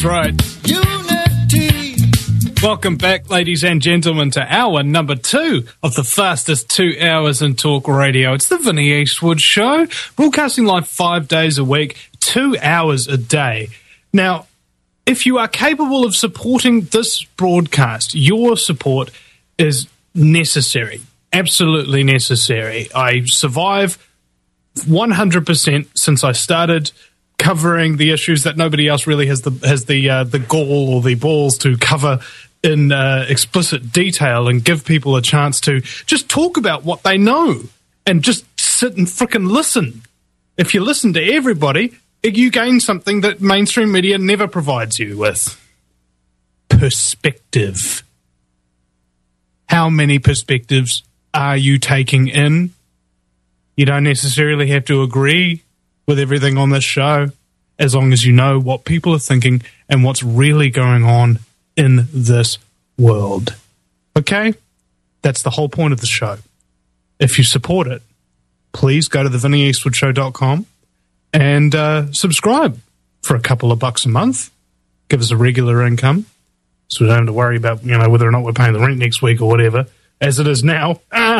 That's right. Unity. Welcome back, ladies and gentlemen, to hour number 2 of the fastest 2 hours in talk radio. It's the Vinnie Eastwood Show, broadcasting live 5 days a week, 2 hours a day. Now, if you are capable of supporting this broadcast, your support is necessary, absolutely necessary. I survive 100% since I started covering the issues that nobody else really has the gall or the balls to cover in explicit detail and give people a chance to just talk about what they know and just sit and frickin' listen. If you listen to everybody, you gain something that mainstream media never provides you with. Perspective. How many perspectives are you taking in? You don't necessarily have to agree with everything on this show, as long as you know what people are thinking and what's really going on in this world. Okay? That's the whole point of the show. If you support it, please go to thevinnieeastwoodshow.com and subscribe for a couple of bucks a month. Give us a regular income so we don't have to worry about, whether or not we're paying the rent next week or whatever, as it is now.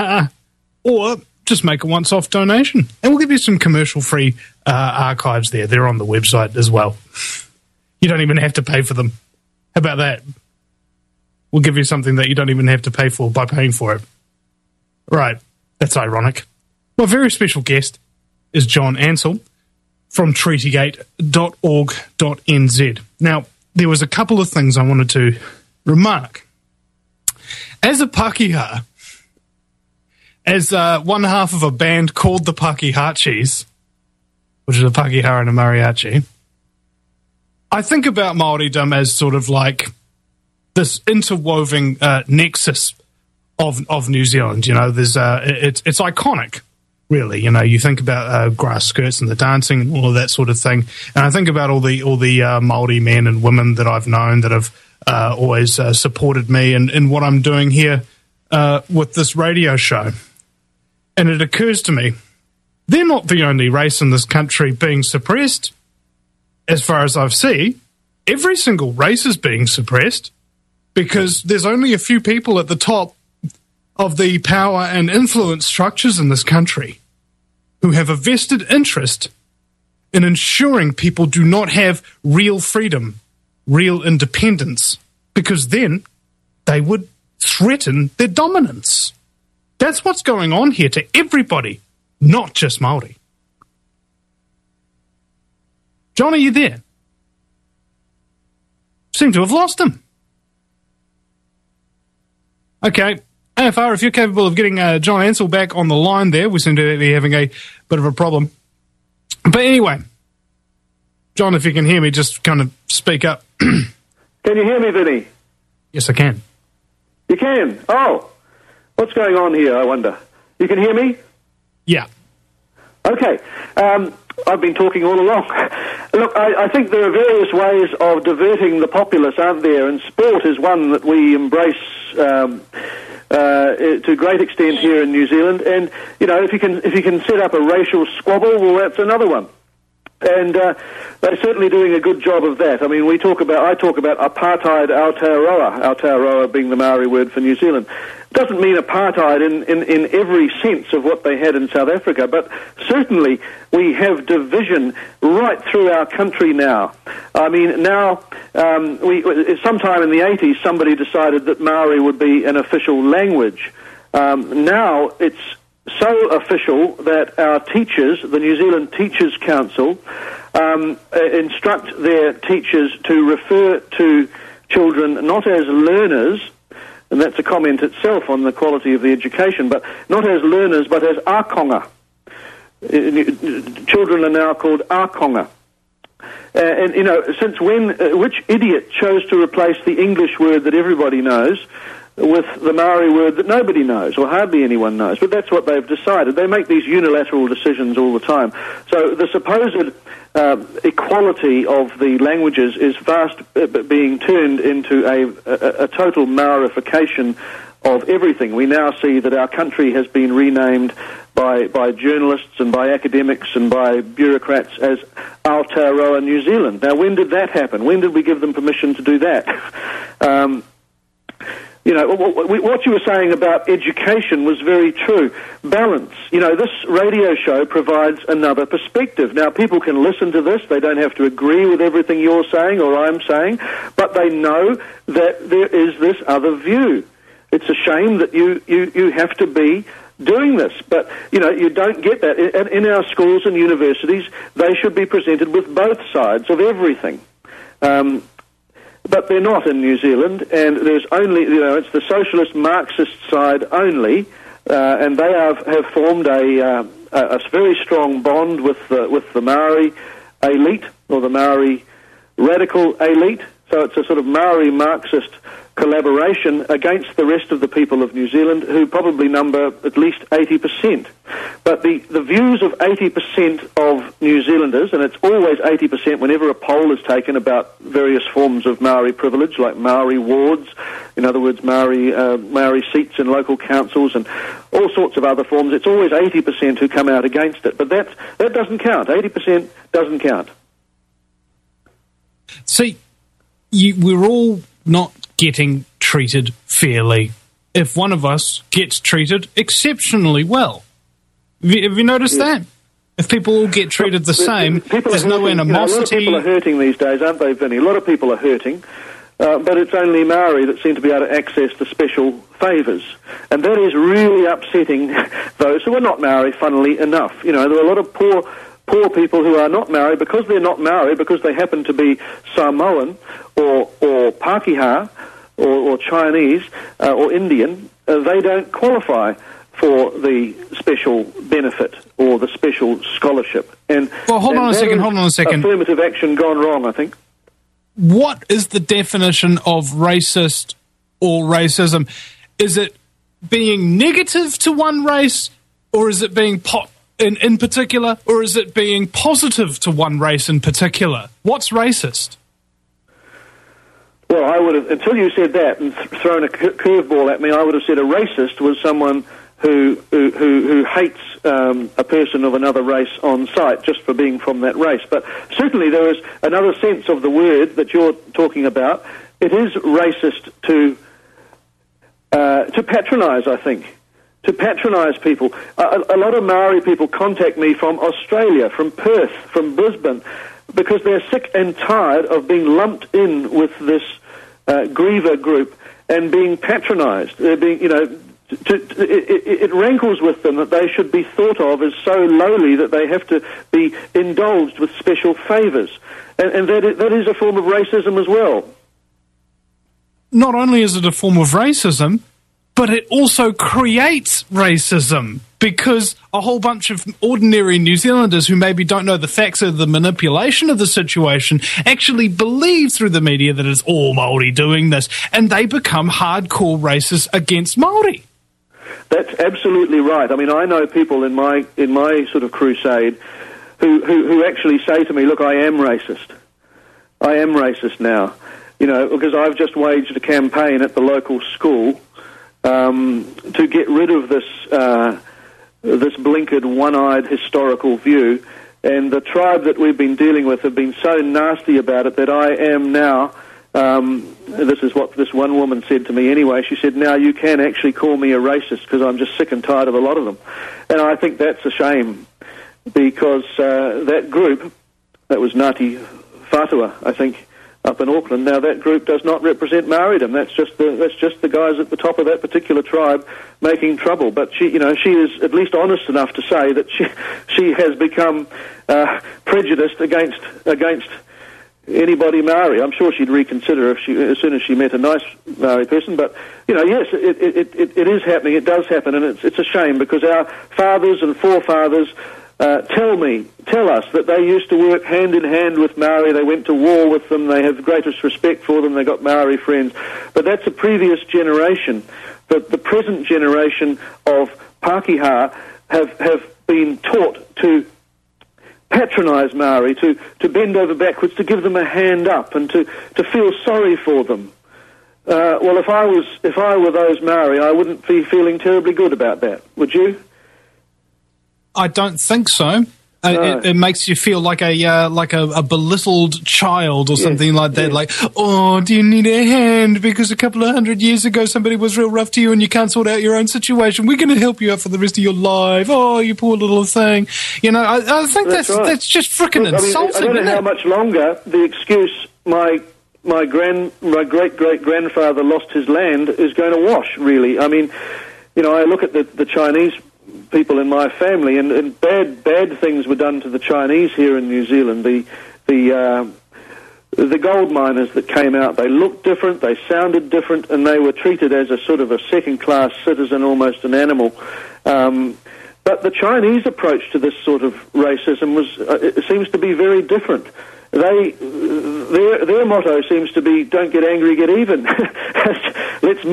Or just make a once-off donation, and we'll give you some commercial-free archives there. They're on the website as well. You don't even have to pay for them. How about that? We'll give you something that you don't even have to pay for by paying for it. Right. That's ironic. My very special guest is John Ansell from treatygate.org.nz. Now, there was a couple of things I wanted to remark. As a Pākehā, as one half of a band called the Pākehāchis, which is a Pākehā and a mariachi, I think about Māoridom as sort of like this interwoven nexus of New Zealand. There's it's iconic, really. You think about grass skirts and the dancing and all of that sort of thing, and I think about all the Māori men and women that I've known that have always supported me in what I'm doing here with this radio show. And it occurs to me, they're not the only race in this country being suppressed. As far as I've seen, every single race is being suppressed because there's only a few people at the top of the power and influence structures in this country who have a vested interest in ensuring people do not have real freedom, real independence, because then they would threaten their dominance. That's what's going on here to everybody, not just Māori. John, are you there? Seem to have lost him. Okay, AFR, if you're capable of getting John Ansell back on the line there, we seem to be having a bit of a problem. But anyway, John, if you can hear me, just kind of speak up. Can you hear me, Vinny? Yes, I can. You can? Oh. What's going on here, I wonder? You can hear me? Yeah. Okay. I've been talking all along. Look, I think there are various ways of diverting the populace, aren't there? And sport is one that we embrace to a great extent here in New Zealand. And, if you can set up a racial squabble, well, that's another one. And they're certainly doing a good job of that. I mean, I talk about apartheid Aotearoa being the Maori word for New Zealand. It doesn't mean apartheid in every sense of what they had in South Africa, but certainly we have division right through our country now. I mean, now, sometime in the 80s, somebody decided that Maori would be an official language. Now it's so official that our teachers, the New Zealand Teachers Council, instruct their teachers to refer to children not as learners, and that's a comment itself on the quality of the education, but not as learners, but as ākonga. Children are now called ākonga. And, since when, which idiot chose to replace the English word that everybody knows with the Maori word that nobody knows, or hardly anyone knows? But that's what they've decided. They make these unilateral decisions all the time. So the supposed equality of the languages is fast being turned into a total Maorification of everything. We now see that our country has been renamed by by journalists and by academics and by bureaucrats as Aotearoa New Zealand. Now, when did that happen? When did we give them permission to do that? What you were saying about education was very true. Balance. This radio show provides another perspective. Now, people can listen to this. They don't have to agree with everything you're saying or I'm saying, but they know that there is this other view. It's a shame that you have to be doing this, but, you don't get that. In our schools and universities, they should be presented with both sides of everything. But they're not in New Zealand, and there's only, it's the socialist Marxist side only, and they have formed a very strong bond with the Maori elite, or the Maori radical elite. So it's a sort of Maori Marxist collaboration against the rest of the people of New Zealand, who probably number at least 80%. But the views of 80% of New Zealanders, and it's always 80% whenever a poll is taken about various forms of Maori privilege, like Maori wards, in other words, Maori seats in local councils and all sorts of other forms, it's always 80% who come out against it. But that doesn't count. 80% doesn't count. See, we're all not getting treated fairly. If one of us gets treated exceptionally well. Have you noticed that? If people all get treated the same, there's no animosity. A lot of people are hurting these days, aren't they, Vinny? A lot of people are hurting, but it's only Maori that seem to be able to access the special favours. And that is really upsetting those who are not Maori, funnily enough. There are a lot of poor people who are not Maori because they're not Maori, because they happen to be Samoan or Pākehā or Chinese or Indian. They don't qualify for the special benefit or the special scholarship. Hold on a second. Affirmative action gone wrong, I think. What is the definition of racist or racism? Is it being negative to one race, or is it being in particular, or is it being positive to one race in particular? What's racist? Well, I would have, until you said that and thrown a curveball at me, I would have said a racist was someone who hates a person of another race on sight just for being from that race. But certainly there is another sense of the word that you're talking about. It is racist to patronise, I think. To patronise people. A lot of Maori people contact me from Australia, from Perth, from Brisbane, because they're sick and tired of being lumped in with this griever group and being patronised. They're being, it rankles with them that they should be thought of as so lowly that they have to be indulged with special favours. And that is a form of racism as well. Not only is it a form of racism, but it also creates racism, because a whole bunch of ordinary New Zealanders who maybe don't know the facts of the manipulation of the situation actually believe through the media that it's all Māori doing this, and they become hardcore racists against Māori. That's absolutely right. I mean, I know people in my sort of crusade who actually say to me, look, I am racist. I am racist now, because I've just waged a campaign at the local school to get rid of this blinkered, one-eyed historical view, and the tribe that we've been dealing with have been so nasty about it that I am now, this is what this one woman said to me anyway, she said, now you can actually call me a racist because I'm just sick and tired of a lot of them. And I think that's a shame, because that group, that was Ngāti Whātua, I think, up in Auckland. Now that group does not represent Māoridom. That's just the guys at the top of that particular tribe making trouble. But she is at least honest enough to say that she has become prejudiced against anybody Maori. I'm sure she'd reconsider as soon as she met a nice Maori person. But yes, it is happening. It does happen, and it's a shame, because our fathers and forefathers tell us that they used to work hand in hand with Maori. They went to war with them. They have the greatest respect for them. They got Maori friends. But that's a previous generation. The present generation of Pākehā have been taught to patronise Maori, to bend over backwards, to give them a hand up, and to feel sorry for them. Well, if I were those Maori, I wouldn't be feeling terribly good about that. Would you? I don't think so. It makes you feel like a belittled child or something like that. Like, oh, do you need a hand because a couple of 100 years ago somebody was real rough to you and you can't sort out your own situation? We're going to help you out for the rest of your life. Oh, you poor little thing. You know, I think that's just frickin' insulting. I don't know how much longer the excuse my great-great-grandfather lost his land is going to wash, really. I mean, you know, I look at the Chinese people in my family, and bad things were done to the Chinese here in New Zealand. The gold miners that came out, they looked different, they sounded different, and they were treated as a sort of a second-class citizen, almost an animal. But the Chinese approach to this sort of racism it seems to be very different. Their motto seems to be "Don't get angry, get even." let's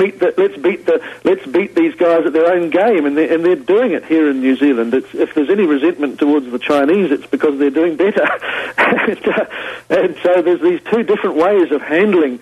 beat these guys at their own game, and they're doing it here in New Zealand. If there's any resentment towards the Chinese, it's because they're doing better. and so there's these two different ways of handling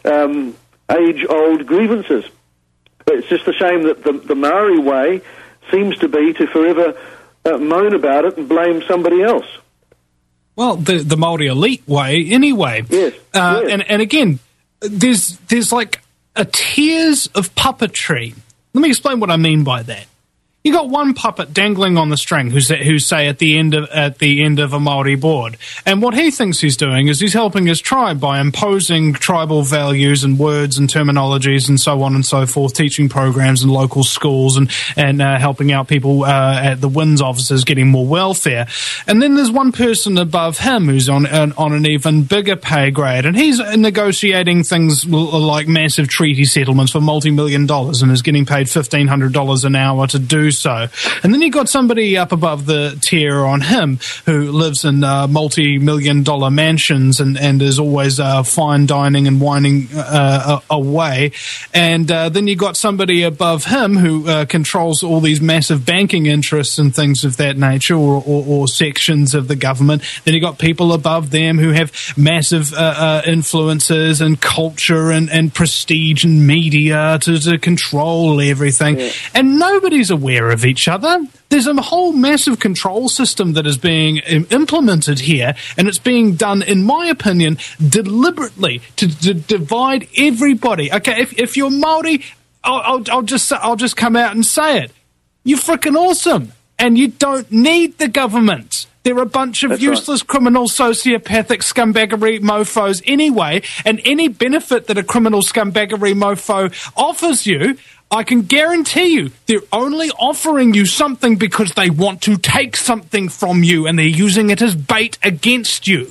age-old grievances. It's just a shame that the Maori way seems to be to forever moan about it and blame somebody else. Well, the Māori elite way, anyway. Yes. And again, there's like a tiers of puppetry. Let me explain what I mean by that. You got one puppet dangling on the string who's say at the end of a Maori board, and what he thinks he's doing is he's helping his tribe by imposing tribal values and words and terminologies and so on and so forth, teaching programs in local schools and helping out people at the WINS offices getting more welfare. And then there's one person above him who's on an even bigger pay grade, and he's negotiating things like massive treaty settlements for multi-million dollars and is getting paid $1,500 an hour to do so. And then you got somebody up above the tier on him who lives in multi-million dollar mansions and is always fine dining and whining away. And then you got somebody above him who controls all these massive banking interests and things of that nature, or sections of the government. Then you got people above them who have massive influences and culture and prestige and media to control everything. Yeah. And nobody's aware of each other. There's a whole massive control system that is being implemented here, and it's being done, in my opinion, deliberately to divide everybody. Okay, if you're Māori, I'll just come out and say it. You're freaking awesome, and you don't need the government. They're a bunch of useless, criminal, sociopathic, scumbaggery mofos anyway, and any benefit that a criminal scumbaggery mofo offers you, I can guarantee you they're only offering you something because they want to take something from you, and they're using it as bait against you.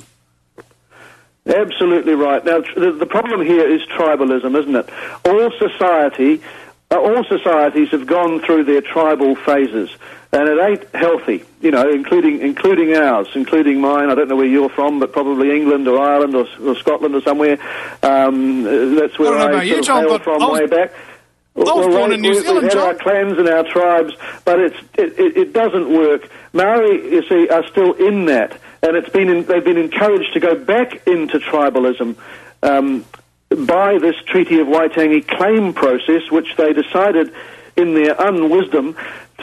Absolutely right. Now, the problem here is tribalism, isn't it? All societies have gone through their tribal phases, and it ain't healthy, you know, including ours, including mine. I don't know where you're from, but probably England or Ireland or Scotland or somewhere. That's where I sort of hail from way back. I was born in New Zealand, we have John. our clans and our tribes, but it doesn't work. Maori, you see, are still in that, and they've been encouraged to go back into tribalism by this Treaty of Waitangi claim process, which they decided in their unwisdom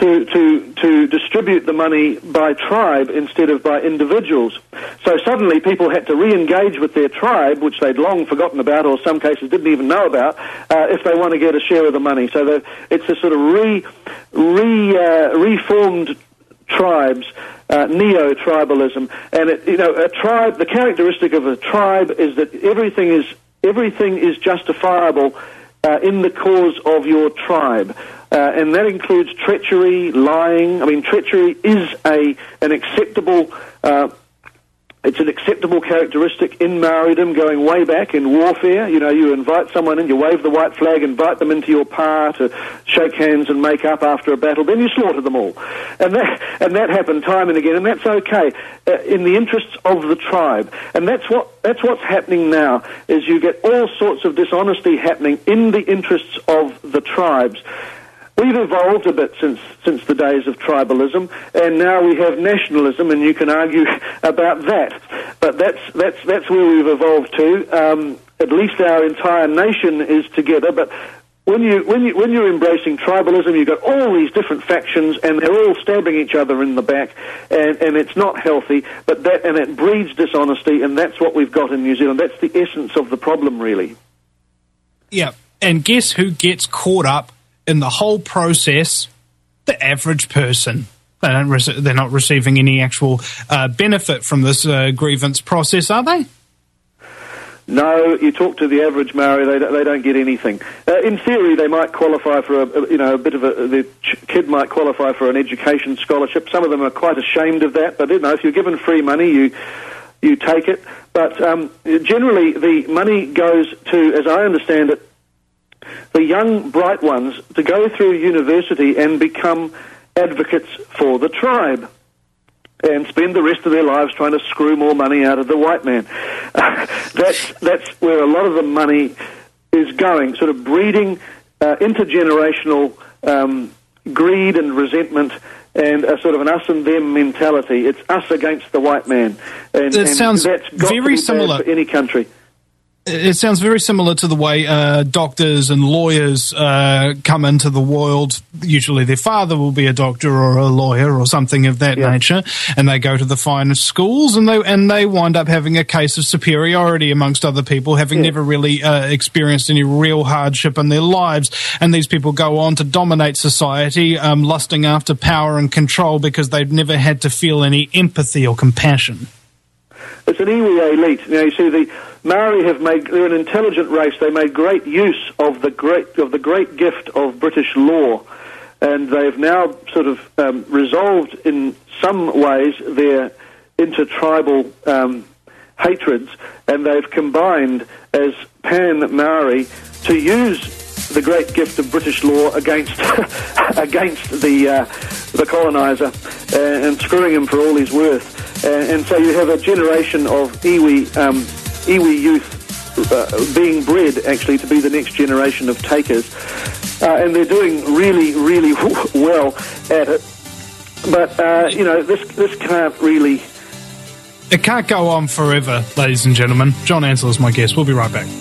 to distribute the money by tribe instead of by individuals. So suddenly people had to re-engage with their tribe, which they'd long forgotten about, or some cases didn't even know about, if they want to get a share of the money. So it's a sort of reformed tribes, neo-tribalism. And a tribe, the characteristic of a tribe is that everything is justifiable in the cause of your tribe. And that includes treachery, lying. I mean, treachery is an acceptable it's an acceptable characteristic in Maoridom, going way back in warfare. You know, you invite someone in, you wave the white flag, invite them into your pa to shake hands and make up after a battle, then you slaughter them all. And that happened time and again, and that's okay in the interests of the tribe. And that's what's happening now, is you get all sorts of dishonesty happening in the interests of the tribes. We've evolved a bit since the days of tribalism, and now we have nationalism, and you can argue about that. But that's where we've evolved to. At least our entire nation is together, but when you're embracing tribalism, you've got all these different factions, and they're all stabbing each other in the back, and it's not healthy. But it breeds dishonesty, and that's what we've got in New Zealand. That's the essence of the problem, really. Yeah, and guess who gets caught up in the whole process? The average person. They're not receiving any actual benefit from this grievance process, are they? No, you talk to the average Maori, they don't get anything. In theory, they might qualify for the kid might qualify for an education scholarship. Some of them are quite ashamed of that, but if you're given free money, you take it. But generally, the money goes to, as I understand it, the young, bright ones to go through university and become advocates for the tribe and spend the rest of their lives trying to screw more money out of the white man. That's where a lot of the money is going, sort of breeding intergenerational greed and resentment and a sort of an us and them mentality. It's us against the white man. And sounds that's got very to be similar bad for any country. It sounds very similar to the way doctors and lawyers come into the world. Usually their father will be a doctor or a lawyer or something of that nature, and they go to the finest schools, and they wind up having a case of superiority amongst other people, having never really experienced any real hardship in their lives. And these people go on to dominate society, lusting after power and control because they've never had to feel any empathy or compassion. It's an iwi elite. Now, you see, the Maori they're an intelligent race. They made great use of the great gift of British law, and they've now sort of resolved in some ways their intertribal hatreds, and they've combined as pan-Maori to use the great gift of British law against the colonizer and screwing him for all he's worth. And so you have a generation of iwi youth being bred, actually, to be the next generation of takers. And they're doing really, really well at it. But, this can't really... It can't go on forever, ladies and gentlemen. John Ansell is my guest. We'll be right back.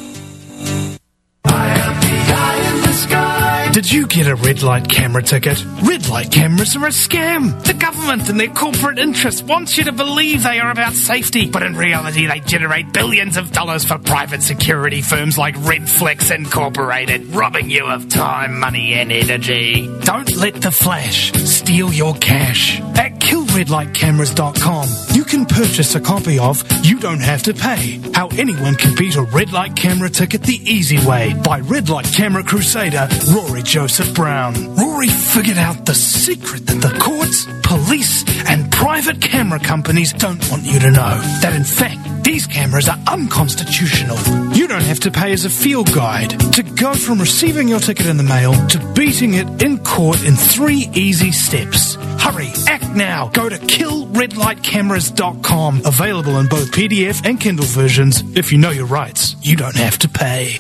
Did you get a red light camera ticket? Red light cameras are a scam. The government and their corporate interests want you to believe they are about safety, but in reality they generate billions of dollars for private security firms like Redflex Incorporated, robbing you of time, money and energy. Don't let the flash steal your cash. At killredlightcameras.com, you can purchase a copy of You Don't Have to Pay, How Anyone Can Beat a Red Light Camera Ticket the Easy Way by Red Light Camera Crusader Rory Joseph Brown. Rory figured out the secret that the courts, police and private camera companies don't want you to know. That in fact, these cameras are unconstitutional. You don't have to pay as a field guide to go from receiving your ticket in the mail to beating it in court in 3 easy steps. Hurry, act now. Go to killredlightcameras.com. Available in both PDF and Kindle versions. If you know your rights, you don't have to pay.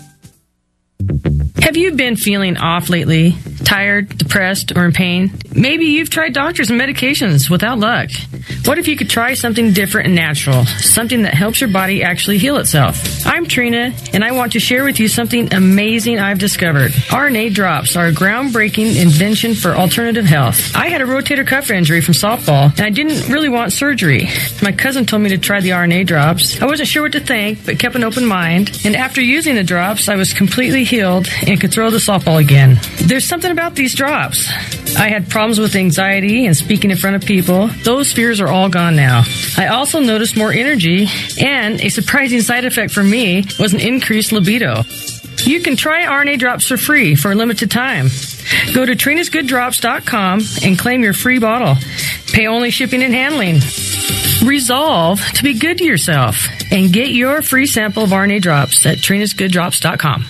Have you been feeling off lately? Tired, depressed, or in pain? Maybe you've tried doctors and medications without luck. What if you could try something different and natural? Something that helps your body actually heal itself. I'm Trina, and I want to share with you something amazing I've discovered. RNA drops are a groundbreaking invention for alternative health. I had a rotator cuff injury from softball, and I didn't really want surgery. My cousin told me to try the RNA drops. I wasn't sure what to think, but kept an open mind. And after using the drops, I was completely healed and could throw the softball again. There's something about these drops. I had problems with anxiety and speaking in front of people. Those fears are all gone now. I also noticed more energy, and a surprising side effect for me was an increased libido. You can try RNA drops for free for a limited time. Go to trinasgooddrops.com and claim your free bottle. Pay only shipping and handling. Resolve to be good to yourself and get your free sample of RNA drops at trinasgooddrops.com.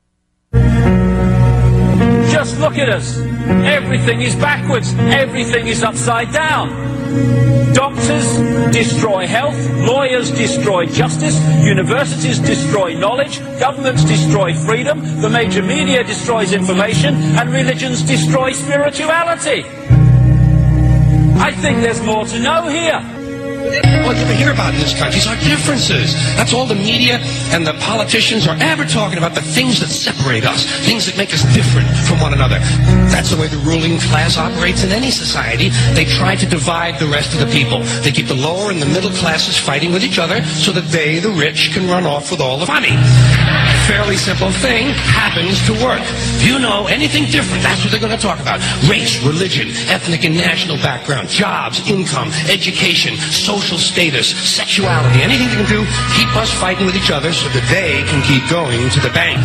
Just look at us. Everything is backwards. Everything is upside down. Doctors destroy health. Lawyers destroy justice. Universities destroy knowledge. Governments destroy freedom. The major media destroys information. And religions destroy spirituality. I think there's more to know here. All you ever hear about in this country is our differences. That's all the media and the politicians are ever talking about, the things that separate us, things that make us different from one another. That's the way the ruling class operates in any society. They try to divide the rest of the people. They keep the lower and the middle classes fighting with each other so that they, the rich, can run off with all the money. Fairly simple thing happens to work. If you know anything different, that's what they're going to talk about. Race, religion, ethnic and national background, jobs, income, education, social status, sexuality, anything they can do, keep us fighting with each other so that they can keep going to the bank.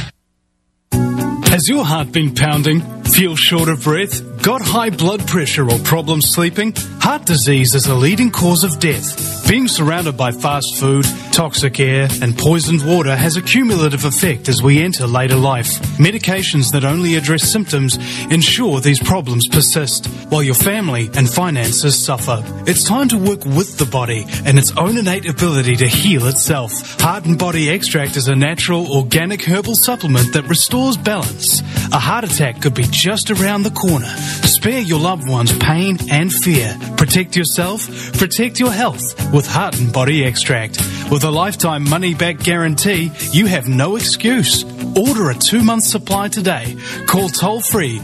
Has your heart been pounding? Feel short of breath? Got high blood pressure or problems sleeping? Heart disease is a leading cause of death. Being surrounded by fast food, toxic air and poisoned water has a cumulative effect as we enter later life. Medications that only address symptoms ensure these problems persist, while your family and finances suffer. It's time to work with the body and its own innate ability to heal itself. Heart and Body Extract is a natural, organic herbal supplement that restores balance. A heart attack could be just around the corner. Spare your loved ones pain and fear. Protect yourself, protect your health with Heart and Body Extract. With a lifetime money-back guarantee, you have no excuse. Order a 2-month supply today. Call toll-free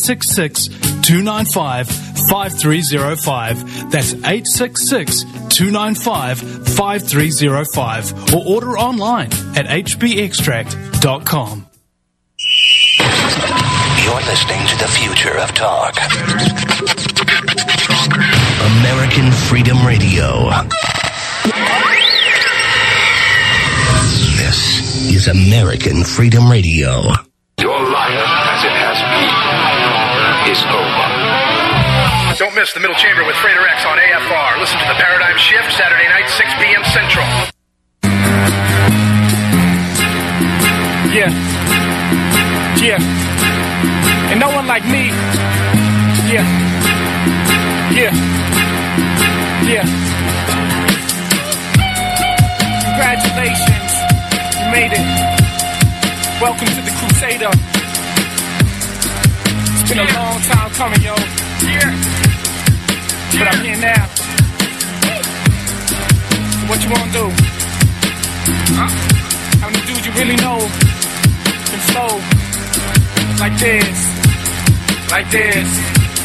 866-295-5305. That's 866-295-5305. Or order online at hbextract.com. You're listening to the future of talk. American Freedom Radio. This is American Freedom Radio. Your life, as it has been, is over. Don't miss the Middle Chamber with Frater X on AFR. Listen to the Paradigm Shift Saturday night, 6 p.m. Central. Yeah. And no one like me. Yeah. Congratulations. You made it. Welcome to the Crusader. It's been a long time coming, yo. But I'm here now. So what you wanna do? How many dudes you really know can flow like this? Like this.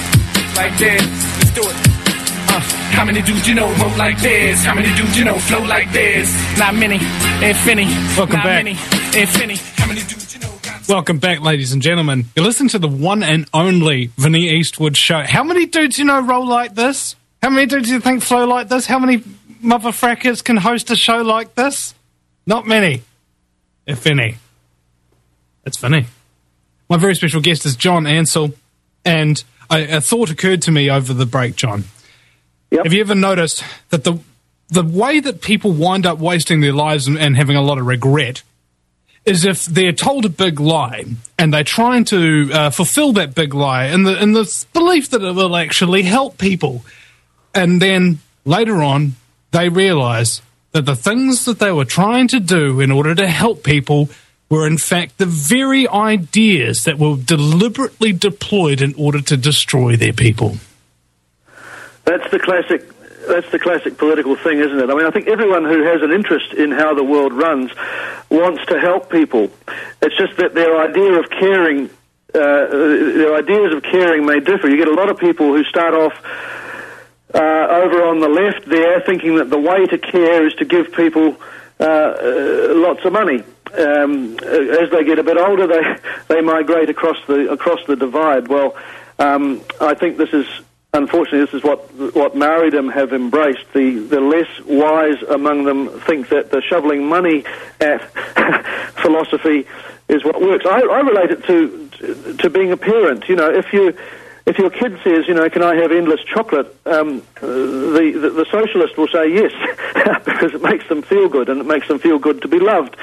Let's do it. How many dudes you know roll like this? How many dudes you know flow like this? Not many, infinity. Welcome Not back. Many, infinity. How many dudes you know? Welcome back, ladies and gentlemen. You listen to the one and only Vinny Eastwood show. How many dudes you know roll like this? How many dudes you think flow like this? How many motherfrackers can host a show like this? Not many, if any. It's Vinny. My very special guest is John Ansell, and a thought occurred to me over the break, John. Yep. Have you ever noticed that the way that people wind up wasting their lives and having a lot of regret is if they're told a big lie and they're trying to fulfill that big lie in the belief that it will actually help people, and then later on they realize that the things that they were trying to do in order to help people were in fact the very ideas that were deliberately deployed in order to destroy their people. That's the classic political thing, isn't it? I mean, I think everyone who has an interest in how the world runs wants to help people. It's just that their idea of caring, their ideas of caring may differ. You get a lot of people who start off over on the left there, thinking that the way to care is to give people lots of money. As they get a bit older, they migrate across the divide. Well, I think unfortunately, this is what Maoridom have embraced. The less wise among them think that the shoveling money at philosophy is what works. I relate it to being a parent. You know, if your kid says, you know, can I have endless chocolate, the socialist will say yes, because it makes them feel good, and it makes them feel good to be loved.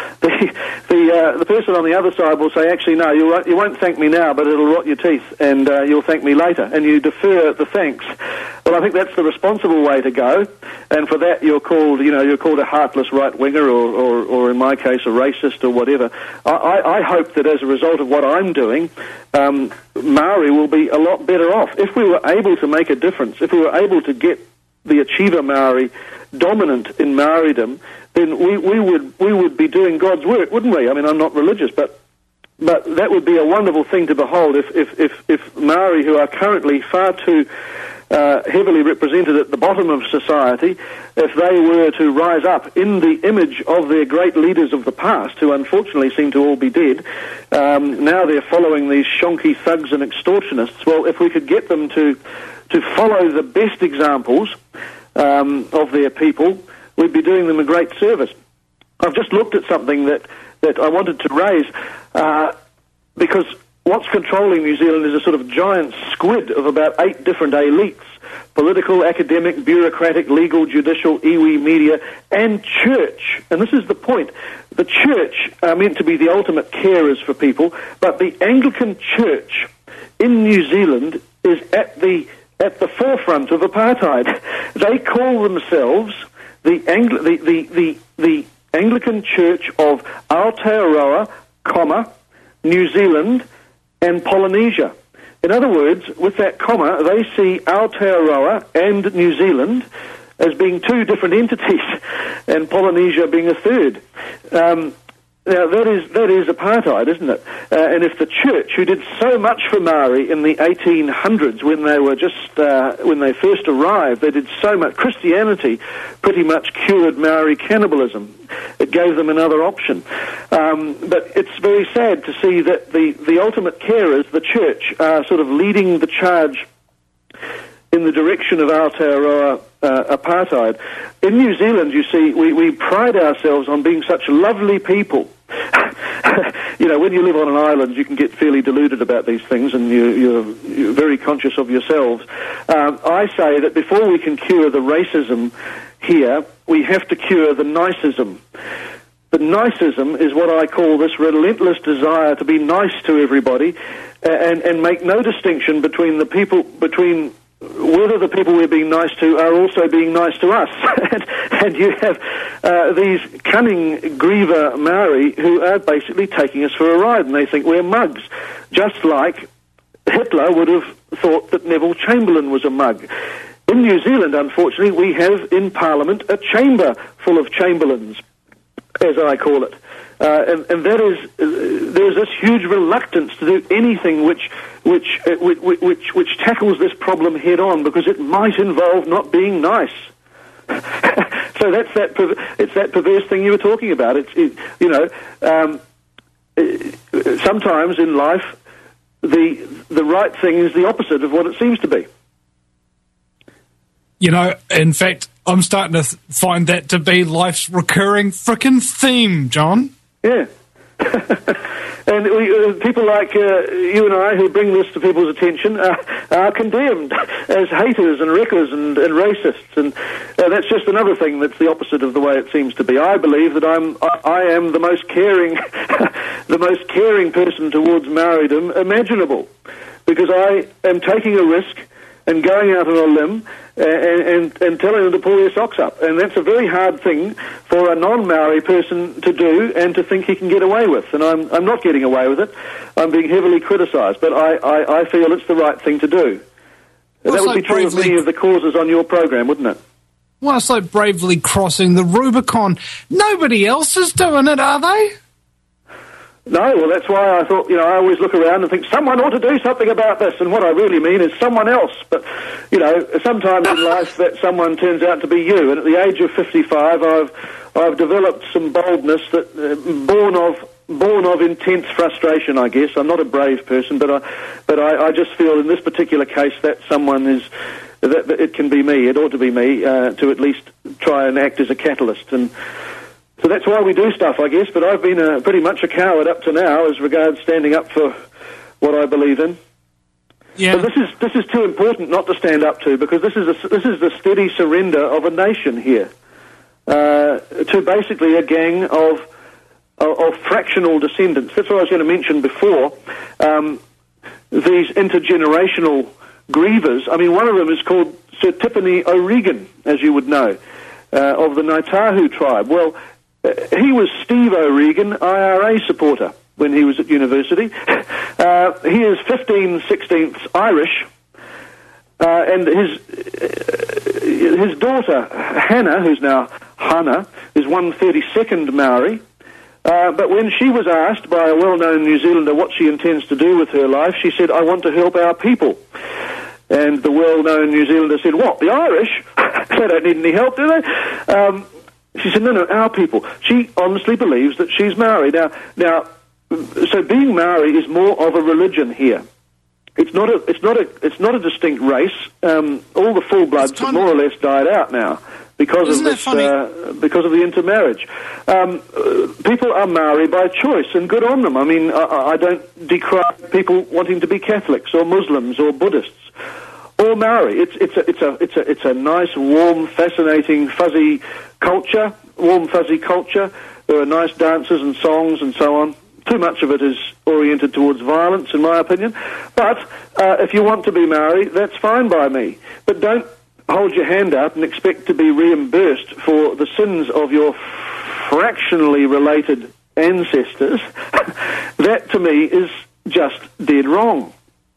The person on the other side will say, actually, no, you won't thank me now, but it'll rot your teeth, and you'll thank me later, and you defer the thanks. Well, I think that's the responsible way to go, and for that you're called a heartless right-winger, or in my case, a racist, or whatever. I hope that as a result of what I'm doing, Maori will be a lot better off. If we were able to make a difference, if we were able to get the achiever Maori dominant in Maoridom, then we would be doing God's work, wouldn't we? I mean, I'm not religious, but that would be a wonderful thing to behold if Maori, who are currently far too heavily represented at the bottom of society, if they were to rise up in the image of their great leaders of the past, who unfortunately seem to all be dead, now they're following these shonky thugs and extortionists. Well, if we could get them to follow the best examples of their people, we'd be doing them a great service. I've just looked at something that I wanted to raise, because what's controlling New Zealand is a sort of giant squid of about 8 different elites: political, academic, bureaucratic, legal, judicial, iwi, media, and church. And this is the point. The church are meant to be the ultimate carers for people, but the Anglican Church in New Zealand is at the forefront of apartheid. They call themselves the Anglican Church of Aotearoa, New Zealand and Polynesia. In other words, with that comma, they see Aotearoa and New Zealand as being 2 different entities, and Polynesia being a third. Now, that is apartheid, isn't it? And if the church, who did so much for Maori in the 1800s when they were when they first arrived, they did so much. Christianity pretty much cured Maori cannibalism. It gave them another option. But it's very sad to see that the ultimate carers, the church, are sort of leading the charge in the direction of Aotearoa apartheid. In New Zealand, you see, we pride ourselves on being such lovely people. You know, when you live on an island, you can get fairly deluded about these things, and you're very conscious of yourselves. I say that before we can cure the racism here, we have to cure the nicism. The nicism is what I call this relentless desire to be nice to everybody, and make no distinction between the people, between whether the people we're being nice to are also being nice to us. and you have these cunning griever Maori who are basically taking us for a ride, and they think we're mugs, just like Hitler would have thought that Neville Chamberlain was a mug. In New Zealand, unfortunately, we have in Parliament a chamber full of Chamberlains, as I call it. And that is, there's this huge reluctance to do anything which tackles this problem head on, because it might involve not being nice. So it's that perverse thing you were talking about. Sometimes in life, the right thing is the opposite of what it seems to be. You know, in fact, I'm starting to find that to be life's recurring frickin' theme, John. Yeah. And people like you and I, who bring this to people's attention, are condemned as haters and wreckers and racists, and that's just another thing that's the opposite of the way it seems to be. I believe that I am the most caring, the most caring person towards Maoridom imaginable, because I am taking a risk and going out on a limb and telling them to pull their socks up. And that's a very hard thing for a non-Maori person to do and to think he can get away with. And I'm not getting away with it. I'm being heavily criticised, but I feel it's the right thing to do. That would be true of many of the causes on your program, wouldn't it? Well, it's like bravely crossing the Rubicon. Nobody else is doing it, are they? No, well, that's why I thought, I always look around and think someone ought to do something about this, and what I really mean is someone else. But, sometimes in life that someone turns out to be you, and at the age of 55, I've developed some boldness that born of intense frustration, I guess. I'm not a brave person, but I just feel in this particular case that someone is, that it can be me, it ought to be me, to at least try and act as a catalyst. And so that's why we do stuff, I guess, but I've been pretty much a coward up to now as regards standing up for what I believe in. Yeah. But this is too important not to stand up to, because this is the steady surrender of a nation here to basically a gang of fractional descendants. That's what I was going to mention before. These intergenerational grievers. I mean, one of them is called Sir Tipene O'Regan, as you would know, of the Ngaitahu tribe. Well, he was Steve O'Regan, IRA supporter, when he was at university. He is 15/16 Irish, And his daughter, Hannah, who's now Hannah, is 132nd Maori. But when she was asked by a well-known New Zealander what she intends to do with her life, she said, "I want to help our people." And the well-known New Zealander said, "What, the Irish? They don't need any help, do they?" She said, "No, our people." She honestly believes that she's Maori. Now, so being Maori is more of a religion here. It's not a distinct race. All the full bloods have more or less died out now because of this, because of the intermarriage. People are Maori by choice, and good on them. I mean, I don't decry people wanting to be Catholics or Muslims or Buddhists or Maori. It's a nice, warm, fascinating, fuzzy culture. Warm, fuzzy culture. There are nice dances and songs and so on. Too much of it is oriented towards violence, in my opinion. But if you want to be Maori, that's fine by me. But don't hold your hand out and expect to be reimbursed for the sins of your fractionally related ancestors. That, to me, is just dead wrong.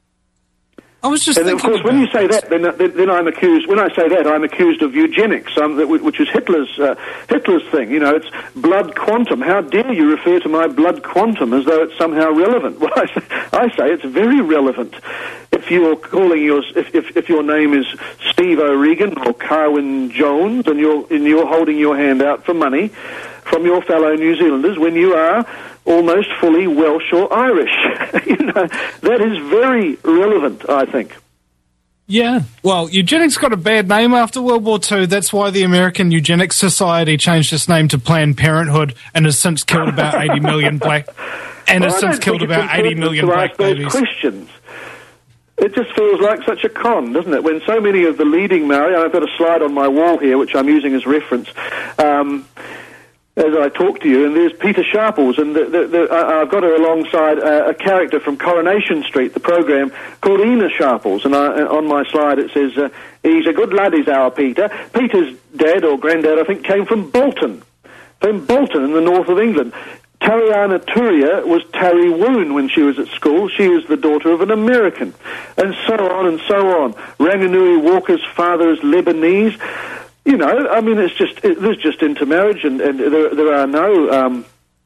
I was just and of course, when you say that, then I'm accused. When I say that, I'm accused of eugenics, which is Hitler's thing. You know, it's blood quantum. How dare you refer to my blood quantum as though it's somehow relevant? Well, I say it's very relevant. If you're calling if your name is Steve O'Regan or Carwyn Jones, and you're holding your hand out for money from your fellow New Zealanders when you are almost fully Welsh or Irish. You know, that is very relevant, I think. Yeah. Well, eugenics got a bad name after World War II. That's why the American Eugenics Society changed its name to Planned Parenthood and has since killed about 80 million black babies. Questions. It just feels like such a con, doesn't it? When so many of the leading Maori, I've got a slide on my wall here which I'm using as reference, as I talk to you, and there's Peter Sharples, and I've got her alongside a character from Coronation Street, the program, called Ina Sharples, and on my slide it says, he's a good lad, is our Peter. Peter's dad or granddad, I think, came from Bolton in the north of England. Tariana Turia was Tari Woon when she was at school. She is the daughter of an American, and so on and so on. Ranganui Walker's father is Lebanese. You know, I mean, there's just intermarriage, and there are no,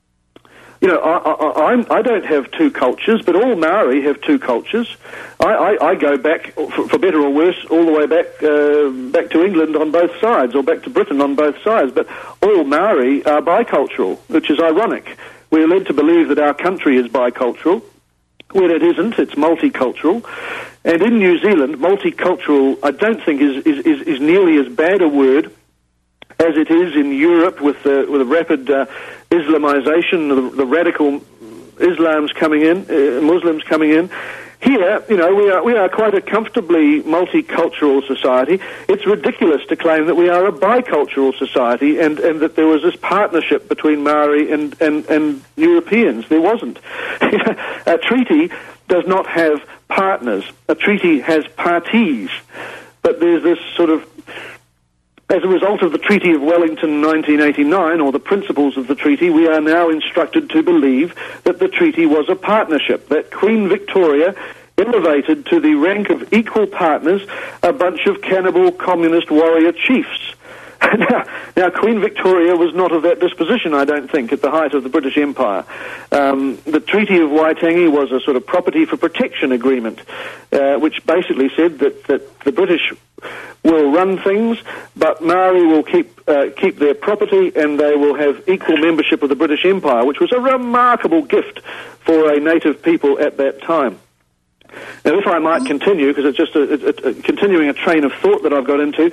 you know, I don't have two cultures, but all Maori have two cultures. I go back, for better or worse, all the way back to England on both sides, or back to Britain on both sides. But all Maori are bicultural, which is ironic. We're led to believe that our country is bicultural. Well, it isn't. It's multicultural. And in New Zealand, multicultural, I don't think is nearly as bad a word as it is in Europe with the rapid Islamization, the radical Muslims coming in. Here, you know, we are quite a comfortably multicultural society. It's ridiculous to claim that we are a bicultural society and that there was this partnership between Maori and Europeans. There wasn't. A treaty does not have partners. A treaty has parties. But there's this sort of, as a result of the Treaty of Wellington 1989, or the principles of the treaty, we are now instructed to believe that the treaty was a partnership, that Queen Victoria elevated to the rank of equal partners a bunch of cannibal communist warrior chiefs. Now, Queen Victoria was not of that disposition, I don't think, at the height of the British Empire. The Treaty of Waitangi was a sort of property for protection agreement, which basically said that the British will run things, but Maori will keep their property, and they will have equal membership of the British Empire, which was a remarkable gift for a native people at that time. Now, if I might continue, because it's just continuing a train of thought that I've got into,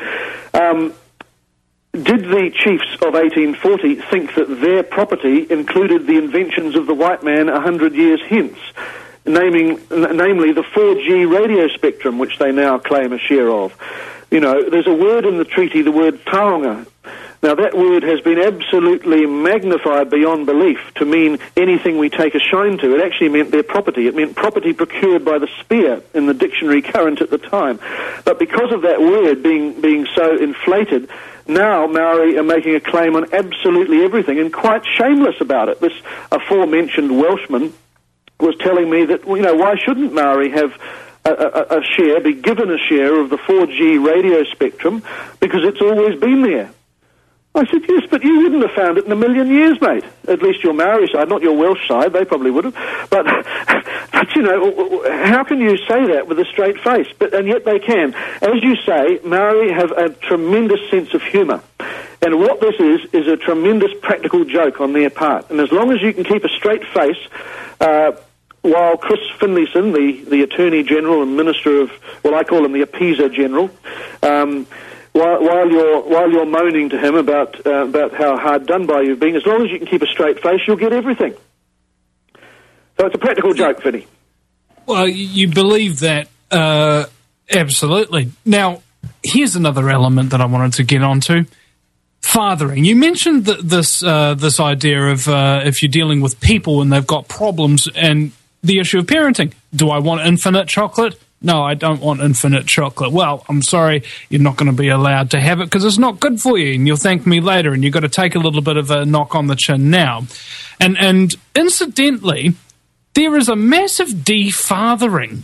did the chiefs of 1840 think that their property included the inventions of the white man 100 years hence, namely the 4G radio spectrum, which they now claim a share of? You know, there's a word in the treaty, the word taonga. Now, that word has been absolutely magnified beyond belief to mean anything we take a shine to. It actually meant their property. It meant property procured by the spear in the dictionary current at the time. But because of that word being so inflated, now Maori are making a claim on absolutely everything, and quite shameless about it. This aforementioned Welshman was telling me that, you know, why shouldn't Maori have a share, be given a share of the 4G radio spectrum because it's always been there. I said, yes, but you wouldn't have found it in a million years, mate. At least your Maori side, not your Welsh side, they probably would have. But you know, how can you say that with a straight face? And yet they can. As you say, Maori have a tremendous sense of humour. And what this is a tremendous practical joke on their part. And as long as you can keep a straight face, while Chris Finlayson, the Attorney General and Minister of, well, I call him the Appeaser General, while you're moaning to him about how hard done by you've been, as long as you can keep a straight face, you'll get everything. So it's a practical joke, Vinny. Well, you believe that, absolutely. Now, here's another element that I wanted to get onto. Fathering. You mentioned this idea of if you're dealing with people and they've got problems and the issue of parenting. Do I want infinite chocolate? No, I don't want infinite chocolate. Well, I'm sorry, you're not going to be allowed to have it because it's not good for you, and you'll thank me later, and you've got to take a little bit of a knock on the chin now. And incidentally, there is a massive defathering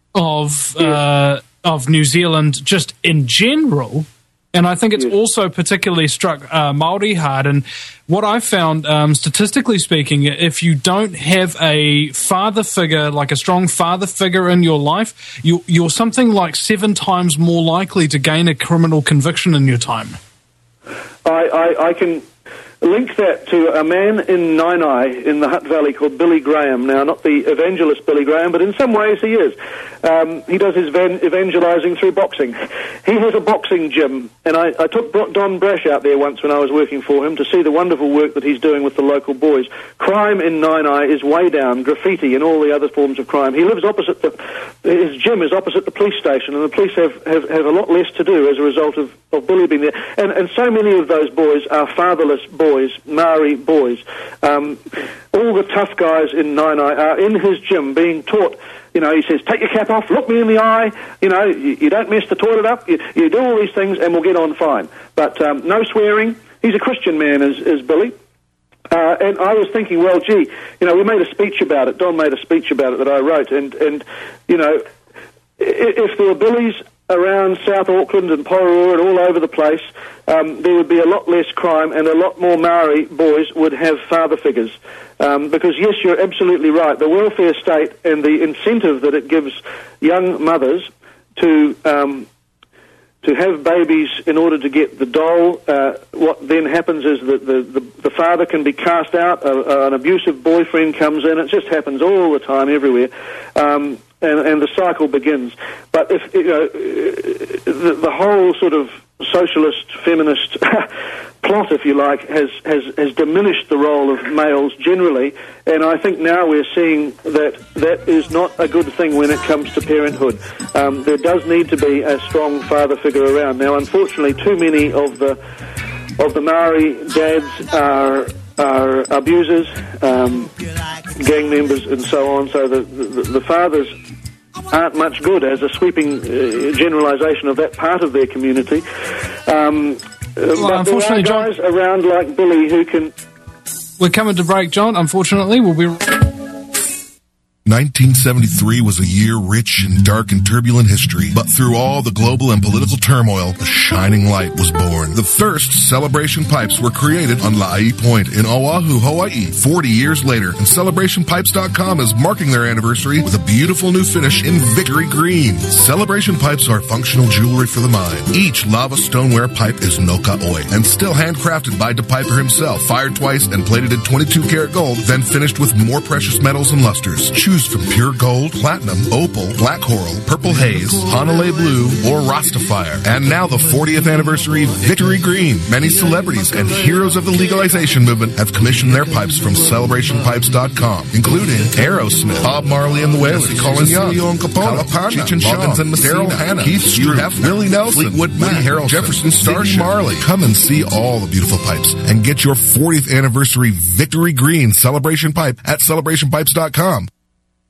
of New Zealand just in general. And I think it's also particularly struck Māori hard. And what I found, statistically speaking, if you don't have a father figure, like a strong father figure in your life, you're something like 7 times more likely to gain a criminal conviction in your time. I can link that to a man in Nainai in the Hutt Valley called Billy Graham. Now, not the evangelist Billy Graham, but in some ways he is. He does his evangelizing through boxing. He has a boxing gym, and I took Don Brash out there once when I was working for him to see the wonderful work that he's doing with the local boys. Crime in Nainai is way down, graffiti and all the other forms of crime. He lives opposite his gym is opposite the police station, and the police have a lot less to do as a result of Billy being there. And so many of those boys are fatherless boys, Maori boys. All the tough guys in Nainai are in his gym being taught. You know, he says, take your cap off, look me in the eye, you know, you don't mess the toilet up, you do all these things and we'll get on fine. But no swearing. He's a Christian man, is Billy. And I was thinking, well, gee, you know, we made a speech about it. Don made a speech about it that I wrote. And you know, if there were Billies around South Auckland and Pororoa and all over the place, there would be a lot less crime and a lot more Maori boys would have father figures. Because, yes, you're absolutely right. The welfare state and the incentive that it gives young mothers to have babies in order to get the dole, what then happens is that the father can be cast out, an abusive boyfriend comes in. It just happens all the time everywhere. And the cycle begins. But if you know, the whole sort of socialist, feminist plot, if you like, has diminished the role of males generally, and I think now we're seeing that is not a good thing when it comes to parenthood. There does need to be a strong father figure around. Now, unfortunately, too many of the Maori dads are abusers, gang members, and so on. So the fathers aren't much good as a sweeping generalisation of that part of their community. But there are guys around like Billy who can... We're coming to break, John. Unfortunately, we'll be... 1973 was a year rich in dark and turbulent history, but through all the global and political turmoil, a shining light was born. The first Celebration Pipes were created on La'i Point in Oahu, Hawaii, 40 years later, and CelebrationPipes.com is marking their anniversary with a beautiful new finish in Victory Green. Celebration Pipes are functional jewelry for the mind. Each lava stoneware pipe is Noka Oi, and still handcrafted by De Piper himself, fired twice and plated in 22-karat gold, then finished with more precious metals and lusters. Choose from pure gold, platinum, opal, black coral, purple haze, Hanalei blue, or Rastafire. And now the 40th anniversary Victory Green. Many celebrities and heroes of the legalization movement have commissioned their pipes from CelebrationPipes.com, including Aerosmith, Bob Marley and the Wailers, Colin Young, Leon Capone, Cheech and Chong, Daryl Hannah, Keith Stroup, Willie Nelson, Fleetwood Mac, Harold Jefferson, Starship, Marley. Come and see all the beautiful pipes and get your 40th anniversary Victory Green celebration pipe at CelebrationPipes.com.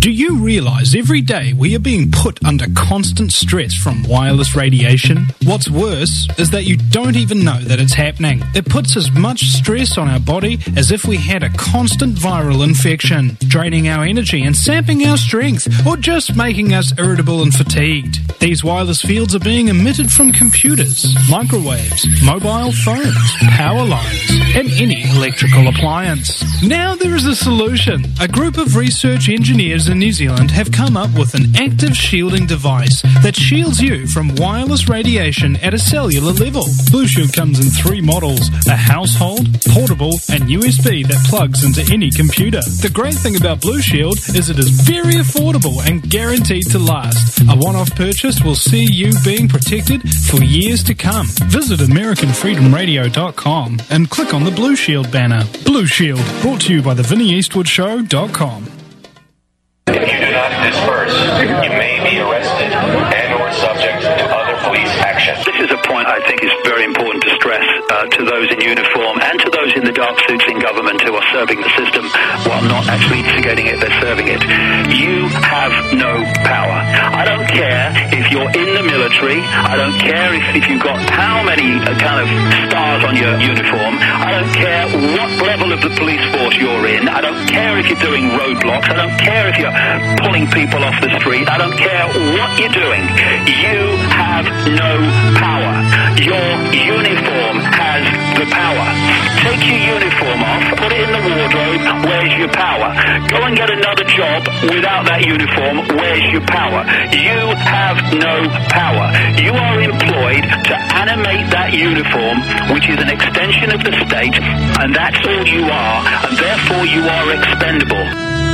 Do you realize every day we are being put under constant stress from wireless radiation? What's worse is that you don't even know that it's happening. It puts as much stress on our body as if we had a constant viral infection, draining our energy and sapping our strength, or just making us irritable and fatigued. These wireless fields are being emitted from computers, microwaves, mobile phones, power lines, and any electrical appliance. Now there is a solution. A group of research engineers in New Zealand have come up with an active shielding device that shields you from wireless radiation at a cellular level. Blue Shield comes in 3 models: a household, portable, and USB that plugs into any computer. The great thing about Blue Shield is it is very affordable and guaranteed to last. A one-off purchase will see you being protected for years to come. Visit AmericanFreedomRadio.com and click on the Blue Shield banner. Blue Shield, brought to you by the VinnyEastwoodShow.com. If you do not disperse, you may be arrested and or subject to other police action. This is a point I think is very important to stress to those in uniform and to those in the dark suits in government who are serving the system while not actually instigating it, they're serving it. You have no power. I don't care if you're in the military. I don't care if you've got how many kind of stars on your uniform. I don't care what level of the police force you're in. I don't care if you're doing roadblocks. I don't care if you're pulling people off the street. I don't care what you're doing. You have no power. Your uniform has the power. Take your uniform off, put it in the wardrobe, where's your power? Go and get another job without that uniform, where's your power? You have no power. You are employed to animate that uniform, which is an extension of the state, and that's all you are, and therefore you are expendable.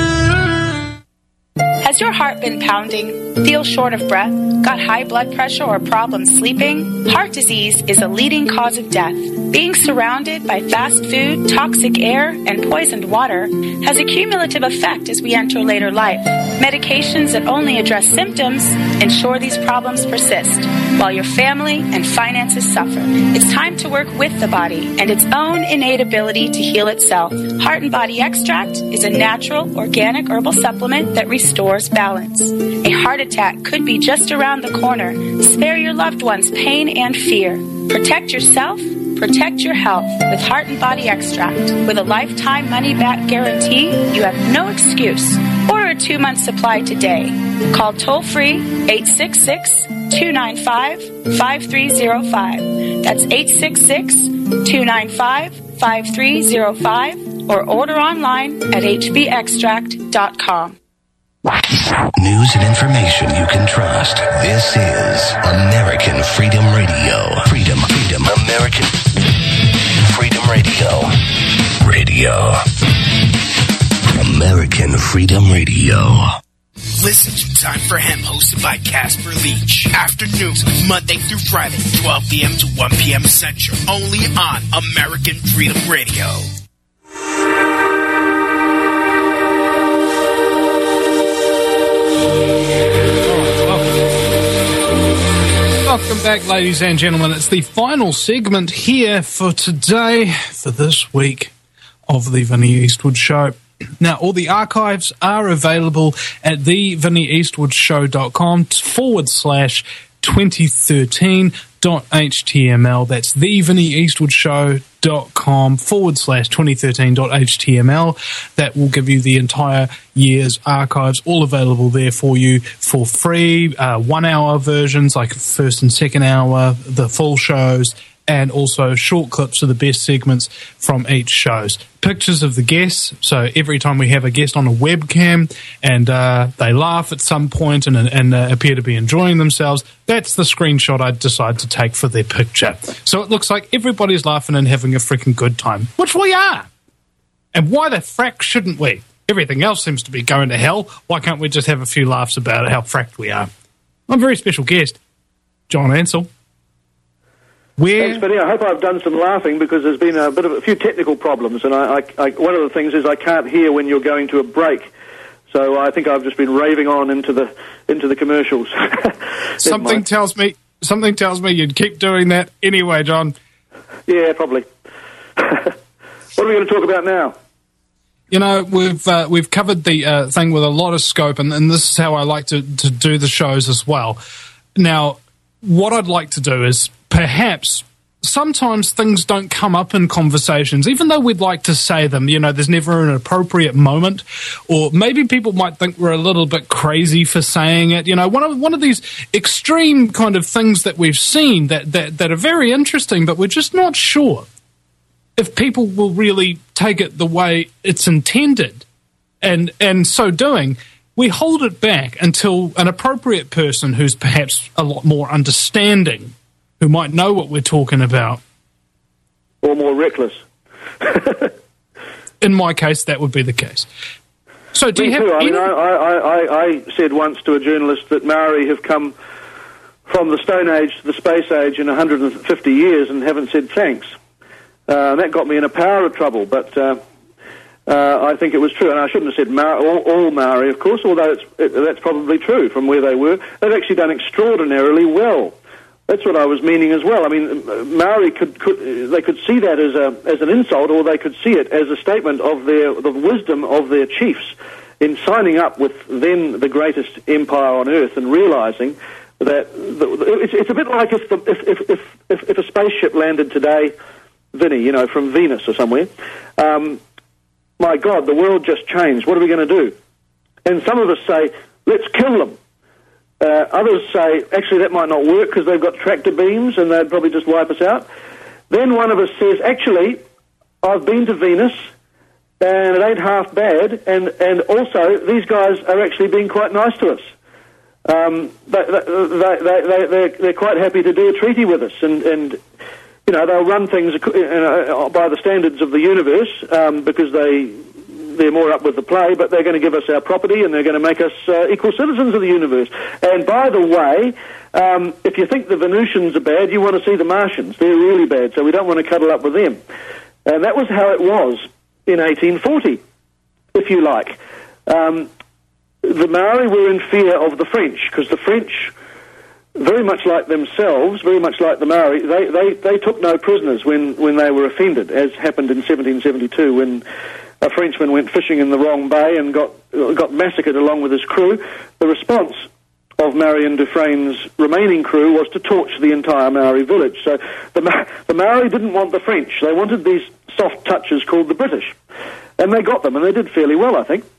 Has your heart been pounding? Feel short of breath? Got high blood pressure or problems sleeping? Heart disease is a leading cause of death. Being surrounded by fast food, toxic air, and poisoned water has a cumulative effect as we enter later life. Medications that only address symptoms ensure these problems persist, while your family and finances suffer. It's time to work with the body and its own innate ability to heal itself. Heart and Body Extract is a natural, organic herbal supplement that restores balance. A heart attack could be just around the corner. Spare your loved ones pain and fear. Protect yourself. Protect your health with Heart and Body Extract. With a lifetime money-back guarantee, you have no excuse. Order a 2-month supply today. Call toll-free 866-295-5305. That's 866-295-5305. Or order online at hbextract.com. News and information you can trust. This is American Freedom Radio. Freedom, American Freedom Radio. American Freedom Radio. Listen to Time for Him, hosted by Casper Leach. Afternoons, Monday through Friday, 12 p.m. to 1 p.m. Central. Only on American Freedom Radio. Welcome back, ladies and gentlemen. It's the final segment here for today, for this week of the Vinny Eastwood Show. Now, all the archives are available at thevinnyeastwoodshow.com/2013.html. That's thevinnyeastwoodshow.com/2013.html. That will give you the entire year's archives, all available there for you for free. 1 hour versions, like first and second hour, the full shows, and also short clips of the best segments from each shows. Pictures of the guests, so every time we have a guest on a webcam and they laugh at some point and appear to be enjoying themselves, that's the screenshot I decide to take for their picture. So it looks like everybody's laughing and having a freaking good time, which we are. And why the frack shouldn't we? Everything else seems to be going to hell. Why can't we just have a few laughs about how fracked we are? I'm a very special guest, John Ansell. Thanks, Benny. I hope I've done some laughing because there's been a few technical problems, and I one of the things is I can't hear when you're going to a break. So I think I've just been raving on into the commercials. Something tells me you'd keep doing that anyway, John. Yeah, probably. What are we going to talk about now? You know, we've covered the thing with a lot of scope, and this is how I like to do the shows as well. Now, what I'd like to do is perhaps sometimes things don't come up in conversations, even though we'd like to say them. You know, there's never an appropriate moment, or maybe people might think we're a little bit crazy for saying it. You know, one of these extreme kind of things that we've seen that are very interesting, but we're just not sure if people will really take it the way it's intended. And so doing, we hold it back until an appropriate person who's perhaps a lot more understanding, who might know what we're talking about. Or more reckless. In my case, that would be the case. So do you have... I said once to a journalist that Maori have come from the Stone Age to the Space Age in 150 years and haven't said thanks. That got me in a power of trouble, but I think it was true. And I shouldn't have said all Maori, of course, although that's probably true from where they were. They've actually done extraordinarily well. That's what I was meaning as well. I mean, Maori could see that as an insult, or they could see it as a statement of the wisdom of their chiefs in signing up with then the greatest empire on earth and realizing that it's a bit like if a spaceship landed today, Vinny, you know, from Venus or somewhere. My God, the world just changed. What are we going to do? And some of us say, let's kill them. Others say, actually, that might not work because they've got tractor beams and they'd probably just wipe us out. Then one of us says, actually, I've been to Venus and it ain't half bad, and also these guys are actually being quite nice to us. They're quite happy to do a treaty with us, and you know, they'll run things by the standards of the universe because they're more up with the play, but they're going to give us our property and they're going to make us equal citizens of the universe. And by the way, if you think the Venusians are bad, you want to see the Martians. They're really bad, so we don't want to cuddle up with them. And that was how it was in 1840, if you like. The Maori were in fear of the French, because the French, very much like themselves, very much like the Maori, they took no prisoners when they were offended, as happened in 1772 when a Frenchman went fishing in the wrong bay and got massacred along with his crew. The response of Marion Dufresne's remaining crew was to torch the entire Maori village. So the Maori didn't want the French. They wanted these soft touches called the British. And they got them, and they did fairly well, I think.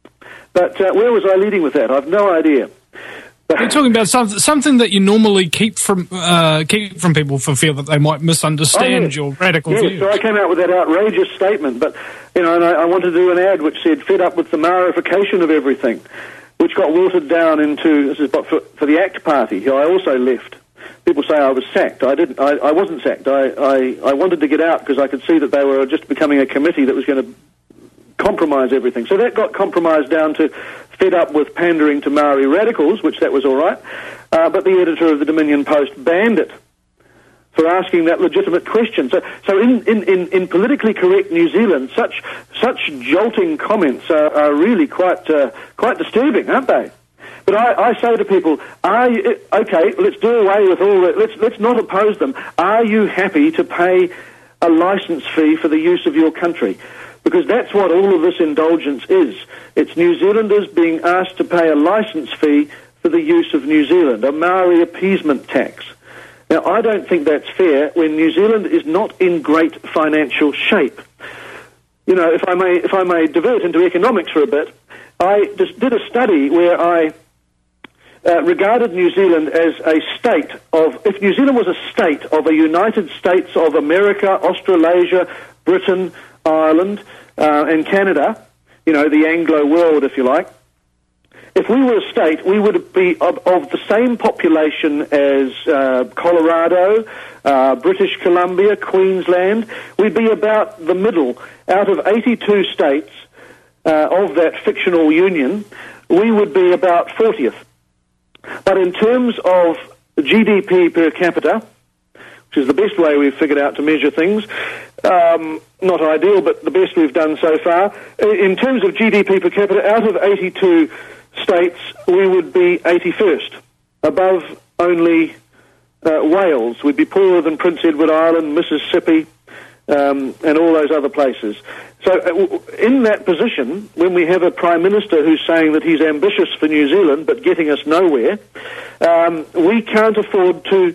But where was I leading with that? I've no idea. You're talking about something that you normally keep from people for fear that they might misunderstand your radical views. So I came out with that outrageous statement, but you know, and I wanted to do an ad which said "fed up with the Maorification of everything," which got watered down into this is for the ACT Party, who I also left. People say I was sacked. I didn't. I wasn't sacked. I wanted to get out because I could see that they were just becoming a committee that was going to compromise everything. So that got compromised down to fed up with pandering to Maori radicals, which that was all right, but the editor of the Dominion Post banned it for asking that legitimate question. So in politically correct New Zealand, such jolting comments are really quite disturbing, aren't they? But I say to people, okay, let's do away with all that. Let's not oppose them. Are you happy to pay a license fee for the use of your country? Because that's what all of this indulgence is. It's New Zealanders being asked to pay a license fee for the use of New Zealand, a Maori appeasement tax. Now, I don't think that's fair when New Zealand is not in great financial shape. You know, if I may divert into economics for a bit, I just did a study where I regarded New Zealand as a state of, if New Zealand was a state of a United States of America, Australasia, Britain, Ireland, and Canada, you know, the Anglo world, if you like. If we were a state, we would be of the same population as Colorado, British Columbia, Queensland. We'd be about the middle. Out of 82 states of that fictional union, we would be about 40th. But in terms of GDP per capita, which is the best way we've figured out to measure things, not ideal, but the best we've done so far. In terms of GDP per capita, out of 82 states, we would be 81st, above only Wales. We'd be poorer than Prince Edward Island, Mississippi, and all those other places. So in that position, when we have a Prime Minister who's saying that he's ambitious for New Zealand but getting us nowhere, we can't afford to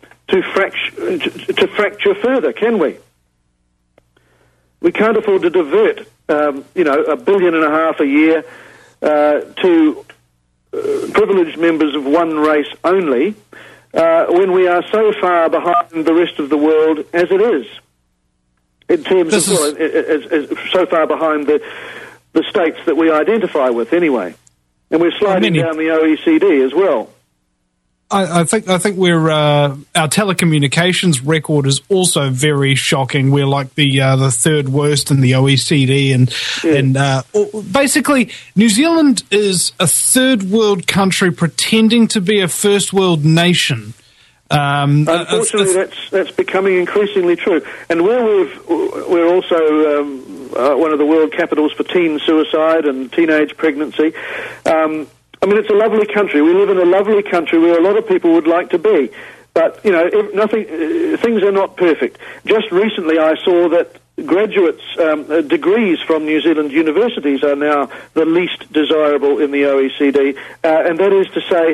fracture further, can we? We can't afford to divert, $1.5 billion a year to privileged members of one race only, when we are so far behind the rest of the world as it is. In terms of, so far behind the states that we identify with, anyway, and we're sliding down the OECD as well. I think we're our telecommunications record is also very shocking. We're like the third worst in the OECD, and basically New Zealand is a third world country pretending to be a first world nation. Unfortunately, that's becoming increasingly true. And where we're also one of the world capitals for teen suicide and teenage pregnancy. It's a lovely country. We live in a lovely country where a lot of people would like to be. But, things are not perfect. Just recently I saw that graduates' degrees from New Zealand universities are now the least desirable in the OECD. And that is to say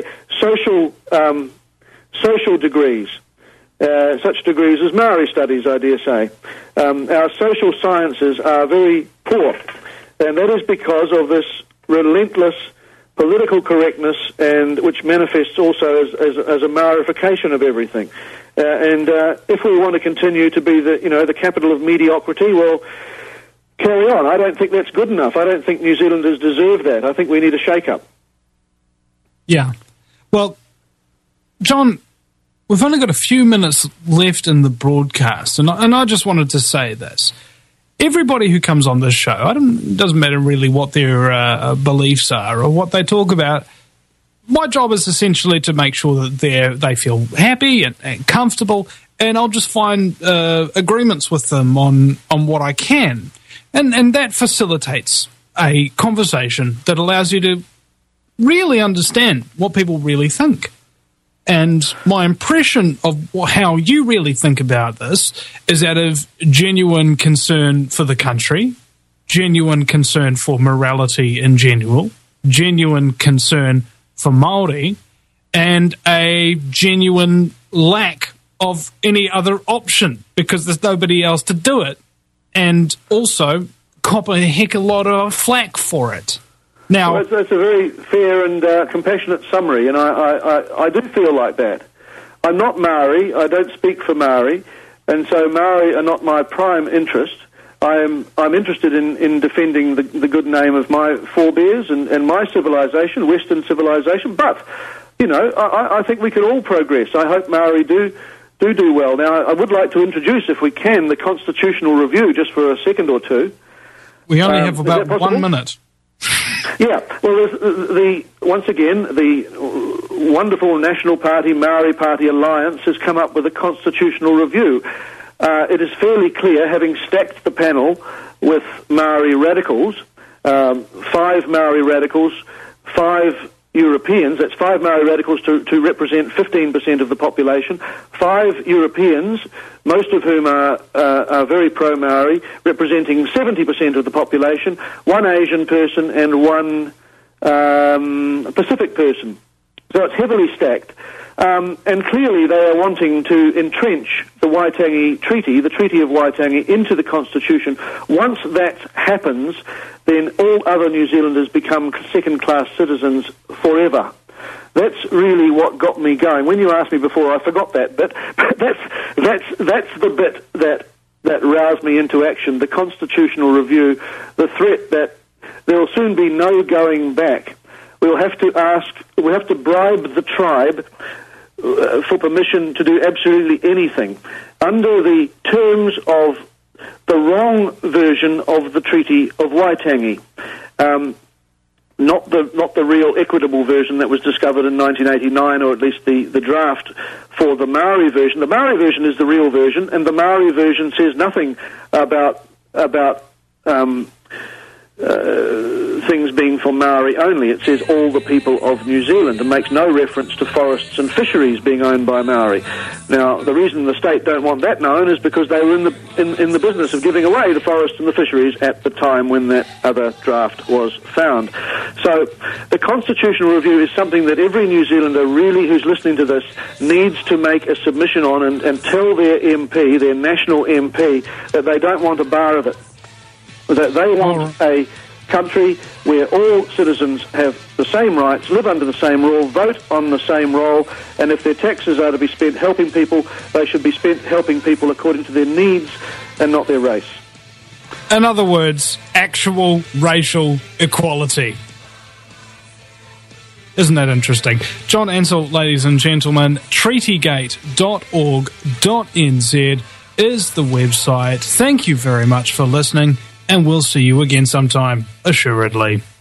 social degrees, such degrees as Maori studies, I dare say. Our social sciences are very poor, and that is because of this relentless political correctness, and which manifests also as a Maorification of everything. And if we want to continue to be the capital of mediocrity, well, carry on. I don't think that's good enough. I don't think New Zealanders deserve that. I think we need a shake-up. Yeah. Well, John, we've only got a few minutes left in the broadcast, and I just wanted to say this. Everybody who comes on this show, it doesn't matter really what their beliefs are or what they talk about. My job is essentially to make sure that they feel happy and comfortable, and I'll just find agreements with them on what I can. And that facilitates a conversation that allows you to really understand what people really think. And my impression of how you really think about this is out of genuine concern for the country, genuine concern for morality in general, genuine concern for Māori, and a genuine lack of any other option because there's nobody else to do it, and also cop a heck of a lot of flack for it. Now, that's a very fair and compassionate summary, and I do feel like that. I'm not Maori, I don't speak for Maori, and so Maori are not my prime interest. I'm interested in defending the good name of my forebears and my civilization, Western civilization, but, I think we can all progress. I hope Maori do well. Now, I would like to introduce, if we can, the Constitutional Review just for a second or two. We only have about 1 minute. Yeah, well, once again, the wonderful National Party, Maori Party alliance has come up with a constitutional review. It is fairly clear, having stacked the panel with Maori radicals, 5 Maori radicals, 5 Europeans, that's 5 Maori radicals to represent 15% of the population, 5 Europeans, most of whom are very pro-Maori, representing 70% of the population, 1 Asian person and 1 Pacific person. So it's heavily stacked. And clearly they are wanting to entrench the Waitangi Treaty, the Treaty of Waitangi, into the Constitution. Once that happens, then all other New Zealanders become second-class citizens forever. That's really what got me going. When you asked me before, I forgot that bit, but that's the bit that roused me into action, the constitutional review, the threat that there will soon be no going back. We'll have to bribe the tribe for permission to do absolutely anything under the terms of the wrong version of the Treaty of Waitangi, not the real equitable version that was discovered in 1989, or at least the draft for the Maori version. The Maori version is the real version, and the Maori version says nothing about things being for Maori only. It says all the people of New Zealand and makes no reference to forests and fisheries being owned by Maori. Now, the reason the state don't want that known is because they were in the business of giving away the forests and the fisheries at the time when that other draft was found. So the constitutional review is something that every New Zealander really who's listening to this needs to make a submission on and tell their MP, their national MP, that they don't want a bar of it. That they want a country where all citizens have the same rights, live under the same rule, vote on the same roll, and if their taxes are to be spent helping people, they should be spent helping people according to their needs and not their race. In other words, actual racial equality. Isn't that interesting? John Ansell, ladies and gentlemen, treatygate.org.nz is the website. Thank you very much for listening, and we'll see you again sometime, assuredly.